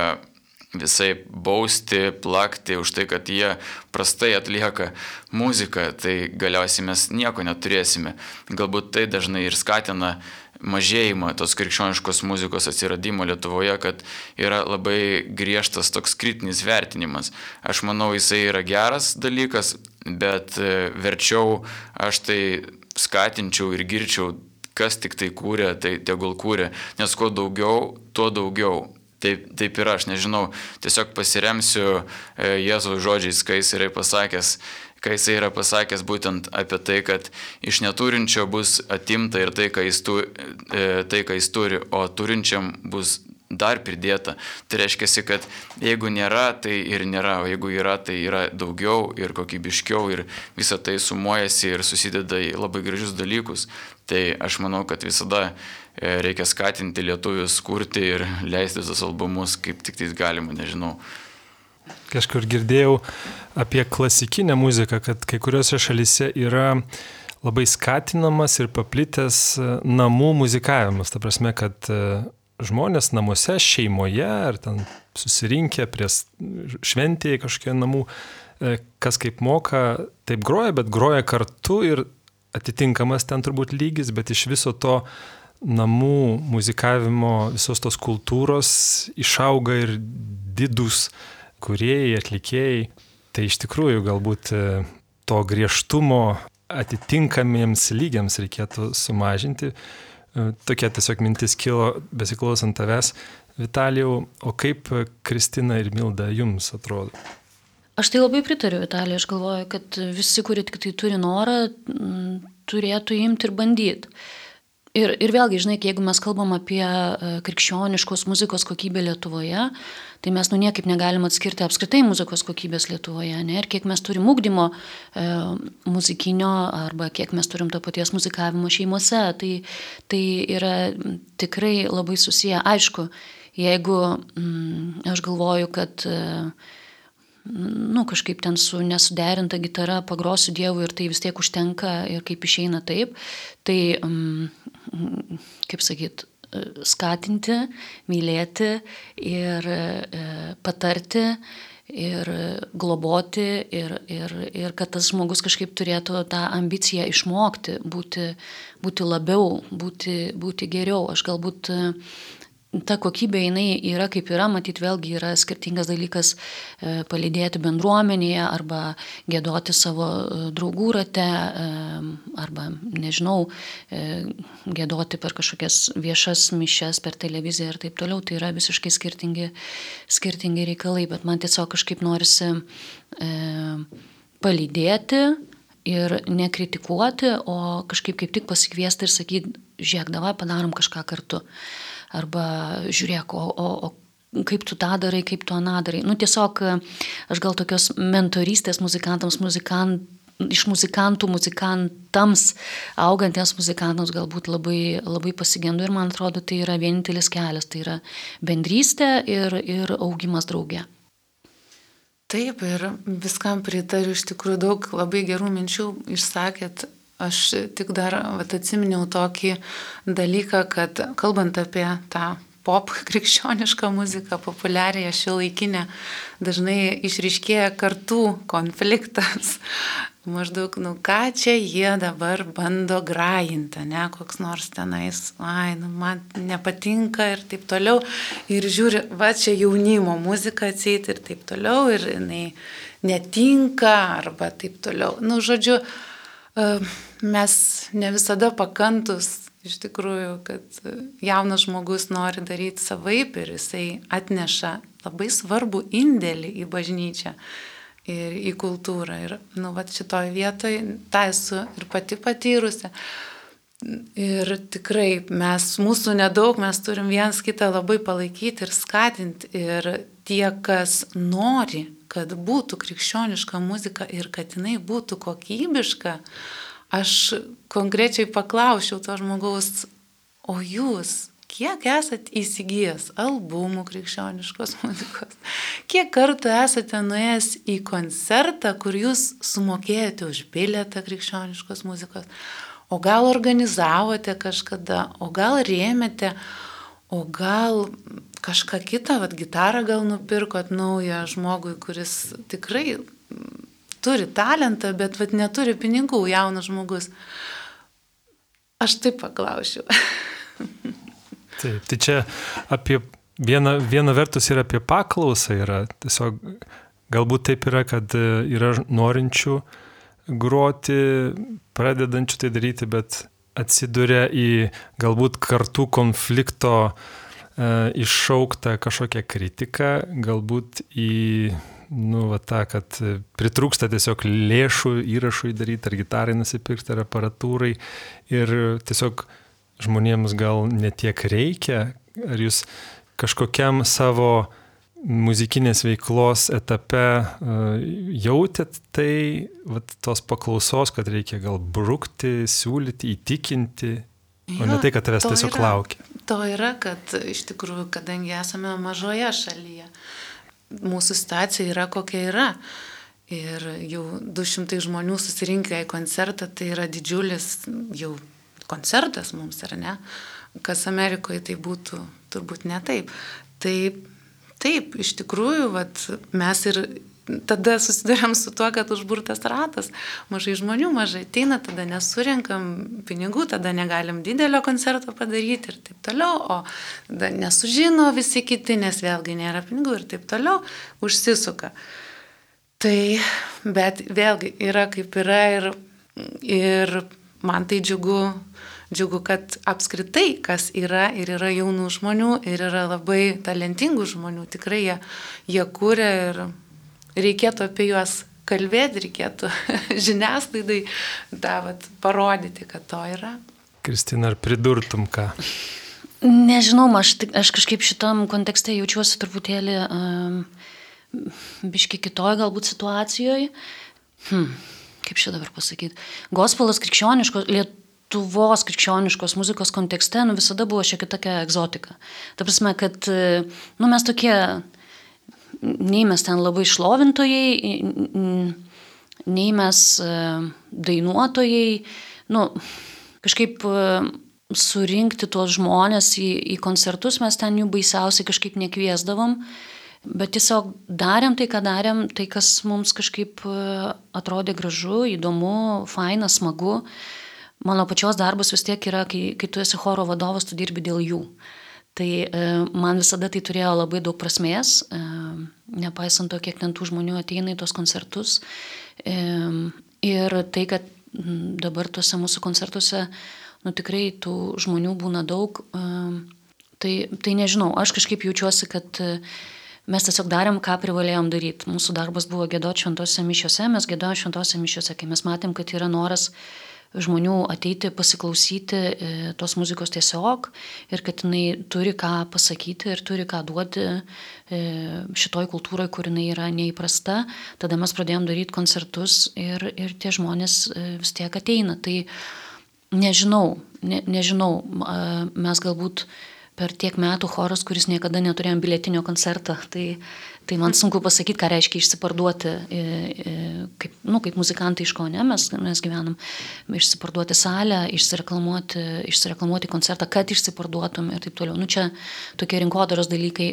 [SPEAKER 3] visai bausti, plakti už tai, kad jie prastai atlieka muziką, tai galiausiai mes nieko neturėsime. Galbūt tai dažnai ir skatina mažėjimą tos krikščioniškos muzikos atsiradimo Lietuvoje, kad yra labai griežtas toks kritinis vertinimas. Aš manau, jisai yra geras dalykas, bet verčiau aš tai skatinčiau ir girčiau, kas tik tai kūrė, tai tegul kūrė, nes kuo daugiau, tuo daugiau. Taip, taip ir aš, nežinau, tiesiog pasiremsiu Jėzaus žodžiais, kai jis yra pasakęs, kai jis yra pasakęs būtent apie tai, kad iš neturinčio bus atimta ir tai, ką jis, tu, tai, ką jis turi, o turinčiam bus dar pridėta. Tai reiškia, kad jeigu nėra, tai ir nėra, o jeigu yra, tai yra daugiau ir kokybiškiau ir visa tai sumuojasi ir susideda į labai gražius dalykus. Tai aš manau, kad visada reikia skatinti lietuvius kurti ir leisti tos albumus, kaip tik tais galima, nežinau.
[SPEAKER 1] Kažkur girdėjau apie klasikinę muziką, kad kai kuriuose šalyse yra labai skatinamas ir paplitęs namų muzikavimas. Ta prasme, kad žmonės namuose, šeimoje ar ten susirinkę prie šventėje kažkokie namų, kas kaip moka, taip groja, bet groja kartu ir atitinkamas ten turbūt lygis, bet iš viso to namų muzikavimo, visos tos kultūros išauga ir didūs kūrėjai, atlikėjai. Tai iš tikrųjų galbūt to griežtumo atitinkamiems lygiams reikėtų sumažinti. Tokia tiesiog mintis kilo besiklausant tavęs, Vitalijau, o kaip Kristina ir Milda jums atrodo?
[SPEAKER 2] Aš tai labai pritariu, Vitalija, aš galvoju, kad visi, kurie tik tai turi norą, turėtų imti ir bandyti. Ir, ir vėlgi, žinai, jeigu mes kalbam apie krikščioniškos muzikos kokybę Lietuvoje, tai mes nu niekaip negalim atskirti apskritai muzikos kokybės Lietuvoje, ne? Ir kiek mes turim ugdymo e, muzikinio arba kiek mes turim to paties muzikavimo šeimose, tai, tai yra tikrai labai susiję. Aišku, jeigu mm, aš galvoju, kad e, nu, kažkaip ten su nesuderinta gitara pagrosiu Dievui ir tai vis tiek užtenka ir kaip išeina taip, tai, kaip sakyt, skatinti, mylėti ir patarti ir globoti ir, ir, ir kad tas žmogus kažkaip turėtų tą ambiciją išmokti, būti, būti labiau, būti, būti geriau. Aš galbūt ta kokybė, jinai yra kaip yra, matyt, vėlgi yra skirtingas dalykas e, palydėti bendruomenėje arba giedoti savo draugų rate e, arba, nežinau, e, giedoti per kažkokias viešas mišias per televiziją ir taip toliau. Tai yra visiškai skirtingi, skirtingi reikalai, bet man tiesiog kažkaip norisi e, palydėti ir nekritikuoti, o kažkaip kaip tik pasikviesti ir sakyti, žiūrėk, davai padarom kažką kartu. Arba žiūrėk, o, o, o kaip tu tą darai, kaip tu aną darai. Nu, tiesiog aš gal tokios mentorystės muzikantams, muzikant, iš muzikantų muzikantams, augantiems muzikantams galbūt labai, labai pasigendu ir man atrodo, tai yra vienintelis kelias, tai yra bendrystė ir, ir augimas drauge.
[SPEAKER 4] Taip, ir viskam pritariu, iš tikrųjų daug labai gerų minčių išsakėt. Aš tik dar vat, atsiminiau tokį dalyką, kad kalbant apie tą pop krikščionišką muziką, populiariąją šiuolaikinę, dažnai išryškėja kartų konfliktas. Maždaug, nu ką čia jie dabar bando grajinti, ne, koks nors tenais, ai, nu man nepatinka ir taip toliau. Ir žiūri, va čia jaunimo muzika atseit ir taip toliau, ir jinai netinka arba taip toliau. Nu, žodžiu, mes ne visada pakantus, iš tikrųjų, kad jaunas žmogus nori daryti savaip ir jisai atneša labai svarbų indėlį į bažnyčią ir į kultūrą. Ir, nu, vat šitoj vietoj tą esu ir pati patyrusi. Ir tikrai mes, mūsų nedaug, mes turim vienas kitą labai palaikyti ir skatinti. Ir tie, kas nori, kad būtų krikščioniška muzika ir kad jinai būtų kokybiška, aš konkrečiai paklausiau to žmogaus, o jūs kiek esat įsigijęs albumų krikščioniškos muzikos? Kiek kartų esate nuėjęs į koncertą, kur jūs sumokėjote už bilietą krikščioniškos muzikos? O gal organizavote kažkada, o gal rėmėte, o gal kažką kitą, vat gitarą gal nupirkot naują žmogui, kuris tikrai turi talentą, bet vat neturi pinigų, jaunas žmogus. Aš taip paklausiu.
[SPEAKER 1] Taip, tai čia apie viena, viena vertus yra apie paklausą, yra tiesiog galbūt taip yra, kad yra norinčių groti, pradedančių tai daryti, bet atsiduria į galbūt kartų konflikto e, iššauktą kažkokią kritiką, galbūt į, nu, va tą, kad pritrūksta tiesiog lėšų įrašui daryti, ar gitarai nusipirkti, ar aparatūrai, ir tiesiog žmonėms gal netiek reikia, ar jūs kažkokiam savo muzikinės veiklos etape jautėt tai, vat, tos paklausos, kad reikia gal brukti, siūlyti, įtikinti, o ne tai, kad tavęs tiesiog
[SPEAKER 4] yra,
[SPEAKER 1] laukia?
[SPEAKER 4] To yra, kad iš tikrųjų, kadangi esame mažoje šalyje, mūsų situacija yra kokia yra. Ir jau du šimtai žmonių susirinkę į koncertą, tai yra didžiulis jau koncertas mums, ar ne? Kas Amerikoje tai būtų turbūt ne taip. Taip, taip iš tikrųjų, vat, mes ir tada susidurėm su tuo, kad užburtas ratas. Mažai žmonių, mažai ateina, tada nesurinkam pinigų, tada negalim didelio koncerto padaryti ir taip toliau, o tada nesužino visi kiti, nes vėlgi nėra pinigų ir taip toliau, užsisuka. Tai, bet vėlgi yra kaip yra ir, ir man tai džiugu, džiugu, kad apskritai, kas yra ir yra jaunų žmonių ir yra labai talentingų žmonių, tikrai jie, jie kūrė ir reikėtų apie juos kalbėti, reikėtų žiniasklaidai davat parodyti, kad to yra.
[SPEAKER 1] Kristina, ar pridurtum ką?
[SPEAKER 2] Nežinau, aš, aš kažkaip šitam kontekste jaučiuosi truputėlį um, biški kitoj galbūt situacijoje. Hmm, kaip šitą dabar pasakyti? Gospelas krikščioniškos, Lietuvos krikščioniškos muzikos kontekste nu, visada buvo šiek tiek tokia egzotika. Ta prasme, kad nu, mes tokie, nei mes ten labai šlovintojai, nei mes dainuotojai, nu, kažkaip surinkti tuos žmonės į, į koncertus, mes ten jų baisiausiai kažkaip nekviesdavom. Bet tiesiog darėm tai, ką darėm, tai, kas mums kažkaip atrodė gražu, įdomu, faina, smagu. Mano pačios darbas vis tiek yra, kai, kai tu esi choro vadovas, tu dirbi dėl jų. Tai e, man visada tai turėjo labai daug prasmės, e, nepaisant to, kiek ten tų žmonių ateina į tos koncertus. E, ir tai, kad dabar tuose mūsų koncertuose, nu tikrai tų žmonių būna daug, e, tai, tai nežinau, aš kažkaip jaučiuosi, kad e, mes tiesiog darėm, ką privalėjom daryti. Mūsų darbas buvo giedoti šventose mišiose, mes giedojom šventose mišiose, kai mes matėm, kad yra noras žmonių ateiti, pasiklausyti e, tos muzikos tiesiog ir kad jinai turi ką pasakyti ir turi ką duoti e, šitoj kultūrai, kur jinai yra neįprasta. Tada mes pradėjom daryti koncertus ir, ir tie žmonės e, vis tiek ateina. Tai nežinau, ne, nežinau, e, mes galbūt per tiek metų choras, kuris niekada neturėjom biletinio koncertą, tai, tai man sunku pasakyti, ką reiškia išsiparduoti, kaip, nu, kaip muzikantai iš Kaune, mes, mes gyvenam, išsiparduoti salę, išsireklamuoti, išsireklamuoti koncertą, kad išsiparduotum ir taip toliau. Nu, čia tokie rinkodaros dalykai.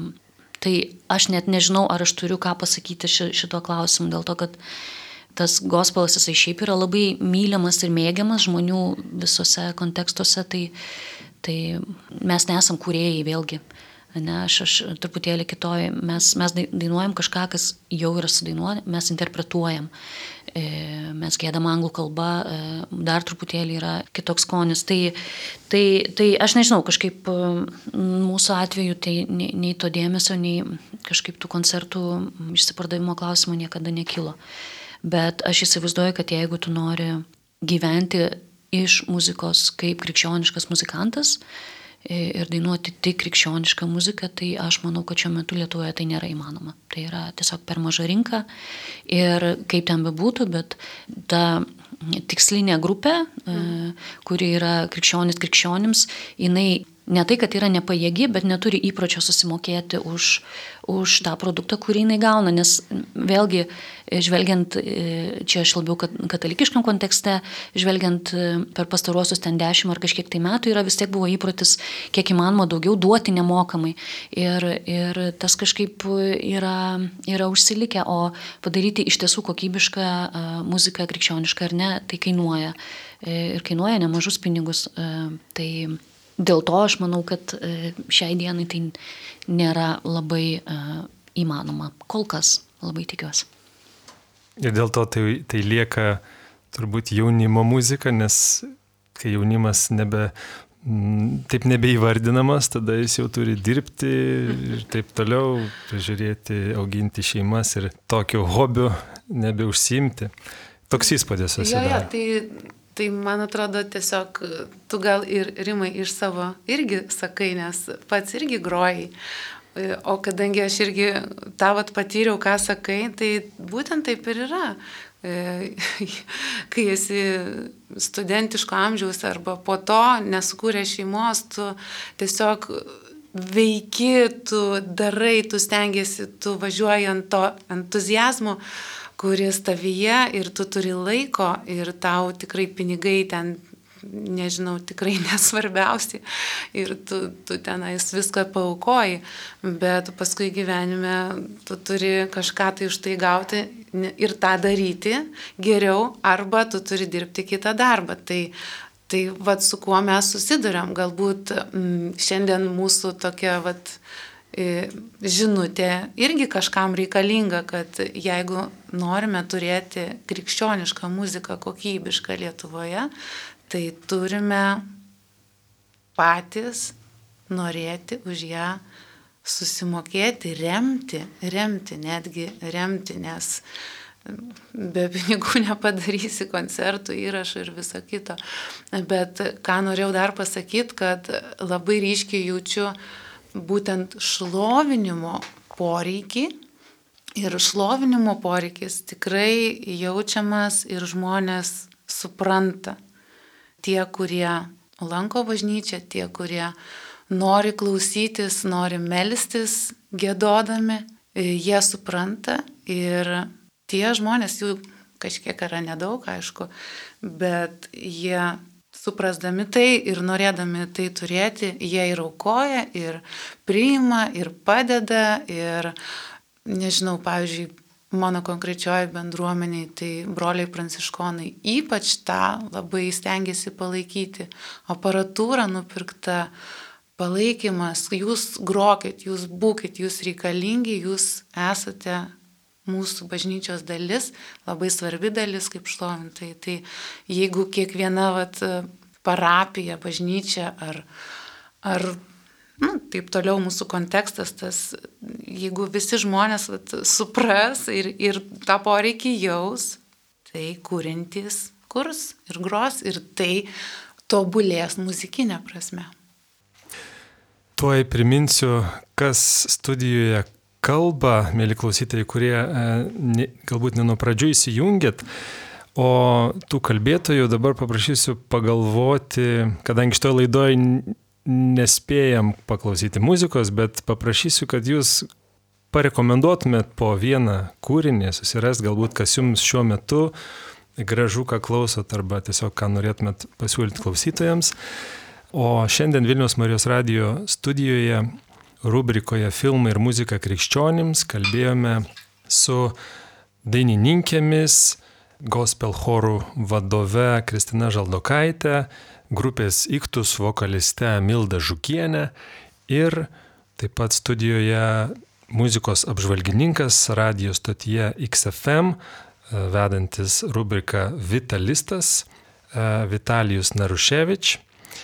[SPEAKER 2] Tai aš net nežinau, ar aš turiu ką pasakyti ši, šito klausimu, dėl to, kad tas gospelas jisai šiaip yra labai myliamas ir mėgiamas žmonių visose kontekstuose, tai Tai mes nesam kūrėjai vėlgi, ne, aš, aš truputėlį kitoj, mes, mes dainuojam kažką, kas jau yra sudainuota, mes interpretuojam, e, mes giedam anglų kalbą, e, dar truputėlį yra kitoks skonis. Tai, tai, tai aš nežinau, kažkaip mūsų atveju tai nei, nei to dėmesio, nei kažkaip tų koncertų išsipardavimo klausimo niekada nekilo. Bet aš įsivaizduoju, kad jeigu tu nori gyventi iš muzikos kaip krikščioniškas muzikantas ir dainuoti tik krikščionišką muziką, tai aš manau, kad šiuo metu Lietuvoje tai nėra įmanoma. Tai yra tiesiog per maža rinka ir kaip ten bebūtų, bet ta tikslinė grupė, mm. kuri yra krikščionis krikščionims, jinai ne tai, kad yra nepajėgi, bet neturi įpročio susimokėti už, už tą produktą, kurį jinai gauna, nes vėlgi, žvelgiant, čia aš labiau katalikiškam kontekste, žvelgiant per pastaruosius ten dešimt ar kažkiek tai metų, yra vis tiek buvo įprotis, kiek įmanoma daugiau duoti nemokamai. Ir, ir tas kažkaip yra, yra užsilikę, o padaryti iš tiesų kokybišką muziką, krikščionišką ar ne, tai kainuoja. Ir kainuoja nemažus pinigus. Tai dėl to aš manau, kad šiai dienai tai nėra labai uh, įmanoma. Kol kas labai tikiuosi.
[SPEAKER 1] Ir dėl to tai, tai lieka turbūt jaunimo muzika, nes kai jaunimas nebe, taip nebeįvardinamas, tada jis jau turi dirbti ir taip toliau, prižiūrėti, auginti šeimas ir tokio hobio nebeužsiimti. Toks įspūdis susidaro.
[SPEAKER 4] Ja, ja, tai Tai man atrodo tiesiog, tu gal ir Rimai iš savo irgi sakai, nes pats irgi grojai. O kadangi aš irgi tavat patyriau, ką sakai, tai būtent taip ir yra. Kai esi studentiško amžiaus arba po to nesukūrė šeimos, tu tiesiog veiki, tu darai, tu stengiasi, tu važiuoji ant to entuziazmo, kuris tavyje ir tu turi laiko ir tau tikrai pinigai ten, nežinau, tikrai nesvarbiausi ir tu, tu tenais viską paaukoji, bet paskui gyvenime tu turi kažką tai už tai gauti ir tą daryti geriau arba tu turi dirbti kitą darbą. Tai, tai vat, su kuo mes susiduriam, galbūt m, šiandien mūsų tokia vat, žinutė irgi kažkam reikalinga, kad jeigu norime turėti krikščionišką muziką kokybišką Lietuvoje, tai turime patys norėti už ją susimokėti, remti, remti, netgi remti, nes be pinigų nepadarysi koncertų, įrašų ir viso kito. Bet ką norėjau dar pasakyti, kad labai ryškiai jaučiu būtent šlovinimo poreikį ir šlovinimo poreikis tikrai jaučiamas ir žmonės supranta. Tie, kurie lanko bažnyčią, tie, kurie nori klausytis, nori melstis giedodami, jie supranta ir tie žmonės, jų kažkiek yra nedaug, aišku, bet jie suprasdami tai ir norėdami tai turėti, jie ir aukoja, ir priima, ir padeda, ir, nežinau, pavyzdžiui, mano konkrečioji bendruomeniai, tai broliai pranciškonai ypač tą labai stengiasi palaikyti. Aparatūra nupirkta, palaikymas, jūs grokit, jūs būkit, jūs reikalingi, jūs esate mūsų bažnyčios dalis, labai svarbi dalis kaip šlovintai. Tai jeigu kiekviena vat, parapija, bažnyčia ar, ar nu, taip toliau mūsų kontekstas, tas, jeigu visi žmonės vat, supras ir, ir tą poreikį jaus, tai kuriantys kurs ir gros ir tai tobulės muzikinė prasme.
[SPEAKER 1] Tuoj priminsiu, kas studijoje kalba, mėly klausytojai, kurie e, ne, galbūt ne nuo pradžių įsijungėt, o tų kalbėtojų dabar paprašysiu pagalvoti, kadangi šitoje laidoje nespėjam paklausyti muzikos, bet paprašysiu, kad jūs parekomenduotumėt po vieną kūrinį, susirast galbūt, kas jums šiuo metu gražu, ką klausot, arba tiesiog ką norėtumėt pasiūlyti klausytojams. O šiandien Vilniaus Marijos radijo studijoje rubrikoje Filmai ir muzika krikščionims kalbėjome su dainininkėmis, gospel chorų vadove Kristina Žaldokaitė, grupės Iktus vokaliste Milda Žukienė ir taip pat studijoje muzikos apžvalgininkas radijo stotyje X F M, vedantis rubriką Vitalistas, Vitalijus Naruševič.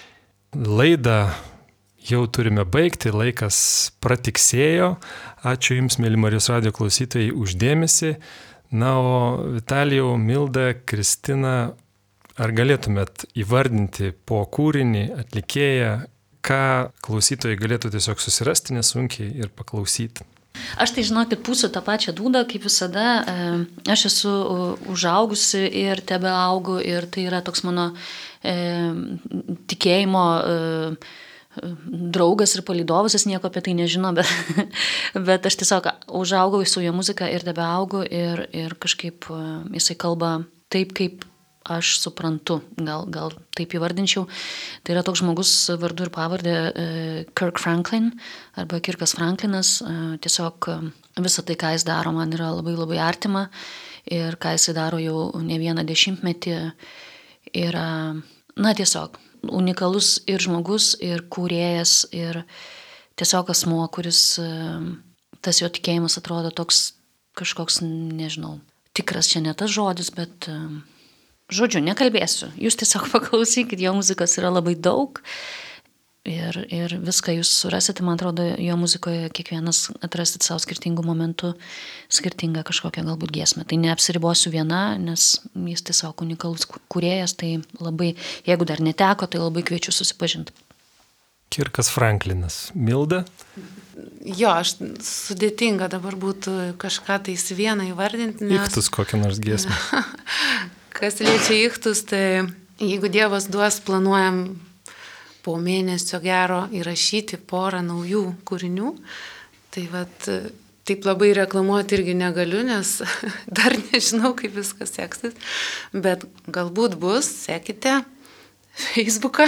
[SPEAKER 1] Laidą jau turime baigti, laikas pratiksėjo. Ačiū Jums, mėly Marijos radijo klausytojai, už dėmesį. Na, o Vitalijau, Milda, Kristina, ar galėtumėt įvardinti po kūrinį atlikėją, ką klausytojai galėtų tiesiog susirasti nesunkiai ir paklausyti?
[SPEAKER 2] Aš tai žinokit, pūsiu tą pačią dūdą, kaip visada. Aš esu užaugusi ir tebe augu ir tai yra toks mano e, tikėjimo e, draugas ir palydovas, jis nieko apie tai nežino, bet, bet aš tiesiog užaugau su jo muzika ir tebe augu ir, ir kažkaip jisai kalba taip, kaip aš suprantu, gal, gal taip įvardinčiau. Tai yra toks žmogus vardu ir pavardė Kirk Franklin arba Kirkas Franklinas. Tiesiog visą tai, ką jis daro, man yra labai labai artima ir ką jis daro jau ne vieną dešimtmetį yra, na tiesiog, unikalus ir žmogus, ir kūrėjas, ir tiesiog asmuo, kuris tas jo tikėjimas atrodo toks kažkoks, nežinau, tikras čia ne tas žodis, bet žodžiu, nekalbėsiu. Jūs tiesiog paklausykit, jo muzikos yra labai daug Ir, ir viską jūs surasite, man atrodo, jo muzikoje kiekvienas atrasit savo skirtingų momentų, skirtingą kažkokią galbūt giesmę. Tai neapsiribosiu viena, nes jis tiesiog unikalus kūrėjas, tai labai, jeigu dar neteko, tai labai kviečiu susipažinti.
[SPEAKER 1] Kirkas Franklinas. Milda?
[SPEAKER 4] Jo, aš sudėtinga dabar būtų kažką tais vieną įvardinti, nes...
[SPEAKER 1] Ichtus kokią nors giesmę.
[SPEAKER 4] Kas liečia ichtus, tai jeigu Dievas duos, planuojam po mėnesio gero įrašyti porą naujų kūrinių, tai vat, taip labai reklamuoti irgi negaliu, nes dar nežinau, kaip viskas seksis, bet galbūt bus, sekite Facebooką.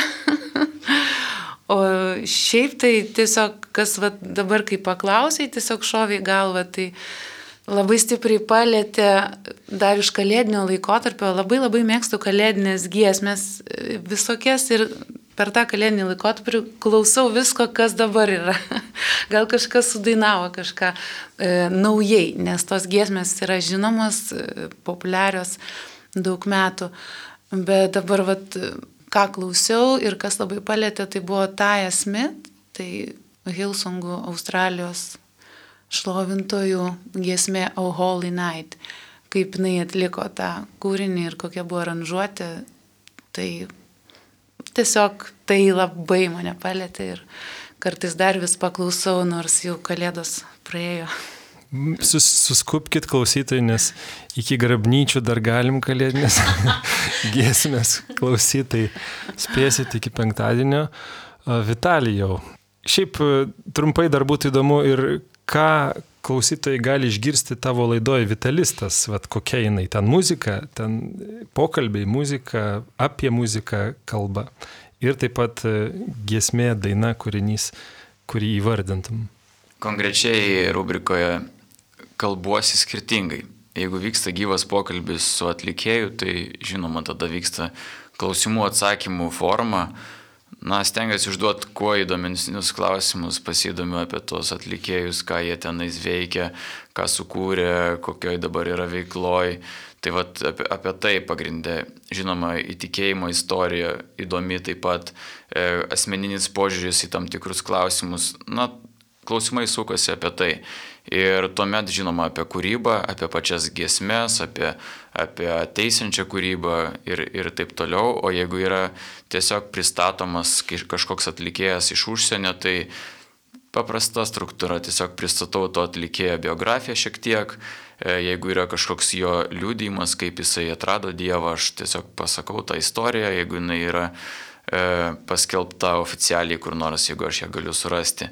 [SPEAKER 4] O šiaip tai tiesiog, kas vat, dabar kai paklausai, tiesiog šoviai galva, tai labai stipriai palėtė dar iš kalėdinio laikotarpio, labai labai mėgstu kalėdinės giesmės visokias ir per tą kalėdinį laikotarpį klausau visko, kas dabar yra. Gal kažkas sudainavo kažką e, naujai, nes tos giesmės yra žinomos, e, populiarios daug metų. Bet dabar, vat, ką klausiau ir kas labai palėtė, tai buvo Taya Smith, tai Hillsongų Australijos šlovintojų giesmė Oh Holy Night. Kaip jinai atliko tą kūrinį ir kokia buvo aranžuotė, tai tiesiog tai labai mane palėtė ir kartais dar vis paklausau, nors jau kalėdos praėjo.
[SPEAKER 1] Sus, suskupkit klausytojai, nes iki grabnyčių dar galim kalėdinės giesmės klausytojai. Spėsit iki penktadienio. Vitalijau, šiaip trumpai dar būtų įdomu ir ką klausytojai gali išgirsti tavo laidoje Vitalistas, vat kokia jinai, ten muzika, ten pokalbiai, muzika, apie muziką kalba ir taip pat giesmė, daina, kūrinys, kurį įvardintum.
[SPEAKER 3] Konkrečiai rubrikoje kalbuosi skirtingai. Jeigu vyksta gyvas pokalbis su atlikėju, tai žinoma, tada vyksta klausimų atsakymų forma. Na, stengiuosi užduoti kuo įdomesnius klausimus, pasidomiu apie tos atlikėjus, ką jie tenais veikia, ką sukūrė, kokioj dabar yra veikloj. Tai vat apie, apie tai pagrindė. Žinoma, įtikėjimo istorija įdomi, taip pat e, asmeninis požiūris į tam tikrus klausimus. Na, klausimai sukosi apie tai. Ir tuomet, žinoma, apie kūrybą, apie pačias giesmes, apie, apie ateisiančią kūrybą ir, ir taip toliau. O jeigu yra tiesiog pristatomas kažkoks atlikėjas iš užsienio, tai paprasta struktūra. Tiesiog pristatau to atlikėjo biografiją šiek tiek. Jeigu yra kažkoks jo liudijimas, kaip jisai atrado Dievą, aš tiesiog pasakau tą istoriją. Jeigu jinai yra e, paskelbta oficialiai kur nors, jeigu aš ją galiu surasti.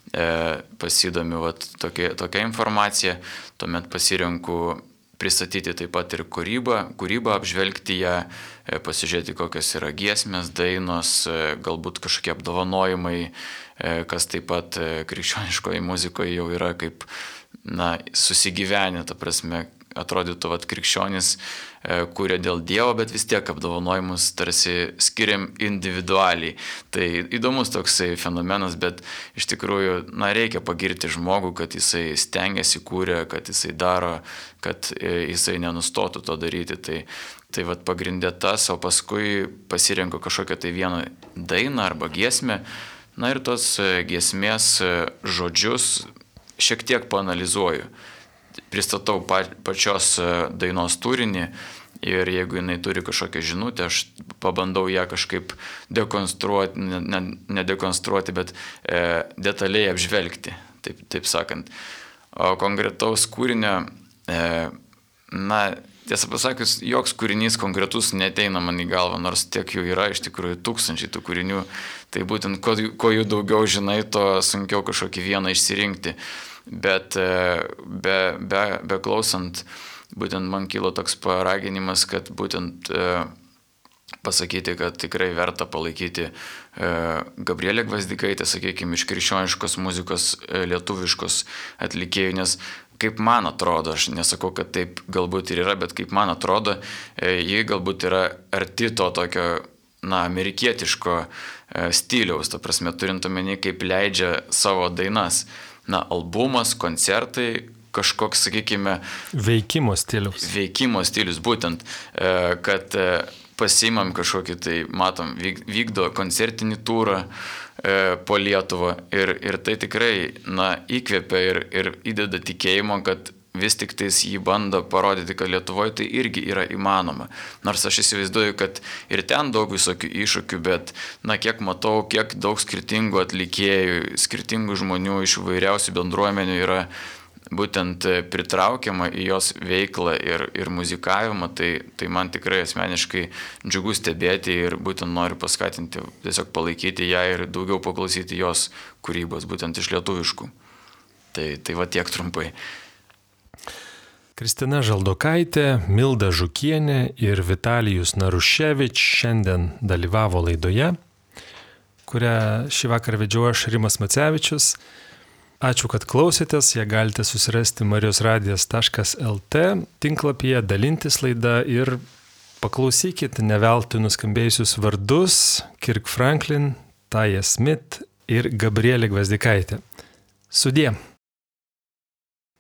[SPEAKER 3] Pasidomiu vat, tokia, tokia informacija, tuomet pasirenku pristatyti taip pat ir kūrybą, kūrybą apžvelgti ją, pasižiūrėti, kokios yra giesmės, dainos, galbūt kažkokie apdovanojimai, kas taip pat krikščioniškoje muzikoje jau yra kaip na, susigyvenę, ta prasme, atrodytų, vat, krikščionys kūrė dėl Dievo, bet vis tiek apdovanojimus tarsi skiriam individualiai. Tai įdomus toksai fenomenas, bet iš tikrųjų, na, reikia pagirti žmogų, kad jisai stengiasi, kūrė, kad jisai daro, kad jisai nenustotų to daryti. Tai, tai vat pagrindė tas, o paskui pasirenku kažkokią tai vieną dainą arba giesmę. Na ir tos giesmės žodžius šiek tiek paanalizuoju. Pristatau pačios dainos turinį ir jeigu jinai turi kažkokią žinutę, aš pabandau ją kažkaip dekonstruoti, ne, ne dekonstruoti, bet e, detaliai apžvelgti, taip, taip sakant. O konkretaus kūrinio, e, na, tiesą pasakius, joks kūrinys konkretus neteina man į galvą, nors tiek jų yra iš tikrųjų tūkstančiai tų kūrinių, tai būtent ko, ko jų daugiau žinai, to sunkiau kažkokį vieną išsirinkti. Bet be, be, be klausant, būtent man kilo toks paraginimas, kad būtent e, pasakyti, kad tikrai verta palaikyti e, Gabrielę Gvazdikaitę, sakykime, iš krikščioniškos muzikos e, lietuviškos atlikėjų, nes kaip man atrodo, aš nesakau, kad taip galbūt ir yra, bet kaip man atrodo, e, ji galbūt yra arti to tokio, na, amerikietiško e, stiliaus, ta prasme, turint omeny, kaip leidžia savo dainas. Na, albumas, koncertai, kažkoks, sakykime...
[SPEAKER 1] Veikimo stilius.
[SPEAKER 3] Veikimo stilius, būtent, kad pasimam kažkokį, tai matom, vykdo koncertinį turą e, po Lietuvą ir, ir tai tikrai, na, įkvepia ir, ir įdeda tikėjimo, kad vis tik tais jį bando parodyti, kad Lietuvoje tai irgi yra įmanoma. Nors aš įsivaizduoju, kad ir ten daug visokių iššūkių, bet, na, kiek matau, kiek daug skirtingų atlikėjų, skirtingų žmonių iš įvairiausių bendruomenių yra būtent pritraukiama į jos veiklą ir, ir muzikavimą, tai, tai man tikrai asmeniškai džiugu stebėti ir būtent noriu paskatinti, tiesiog palaikyti ją ir daugiau paklausyti jos kūrybos, būtent iš lietuviškų. Tai, tai va tiek trumpai.
[SPEAKER 1] Kristina Žaldokaitė, Milda Žukienė ir Vitalijus Naruševič šiandien dalyvavo laidoje, kurią šį vakarą vedžiau aš, Rimas Macevičius. Ačiū, kad klausėtės, ją galite susirasti marijos radijas taškas el tė tinklapyje, dalintis laidą ir paklausykit neveltui nuskambėjusius vardus Kirk Franklin, Taya Smith ir Gabrielė Gvazdikaitė. Sudie.